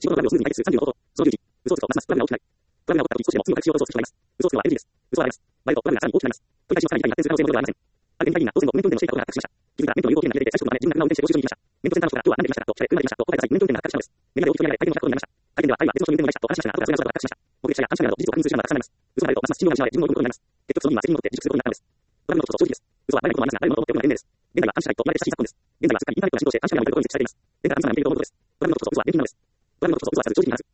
仕事の内容をスムーズに解決する30の方法。その11、嘘をつくとますますプラグが大きくなる。プラグが起こった時、少しでも次の形を予想する人がいます。嘘をつくのは NG です。嘘はダメです。場合とプラグがさらに大きくなります。取り返しのさらに痛いに発展する可能性もありません。ある電気会議が当選後、コメント運転をしていたことが発覚しました。気づいたら免許の有効期限が切れていて、最速のため、自分が車を運転してご出所に行きました。免許センターの人から今日は何で来ましたかと聞かれ、車で来ましたと答えた際、免許運転が発覚したのです。メディアで大きく取り上げられ、会見の着ことになりました。会見では、2人は別の人に運転をでしたと話しましたが、後からそれが嘘だと発覚しました。目撃者や監視カメラなど事実を確認する手段がたくさんあります。嘘が出るとますます信用が失われ、自分の運転になります。結局その人は責任を取って自粛することになったのです。プラグのことと正直です。嘘は誰のこともありますが、誰のことも思っておくのが賢明です。現在は監視社会と言われて親しい昨今です。現在はすっかりインターネットが浸透して監視カメラが置いてあることに設置されています。現在は皆さんが見ていると思うことです。プラグのことと嘘は別人なのです。プラグのことと嘘はされず正直に話す。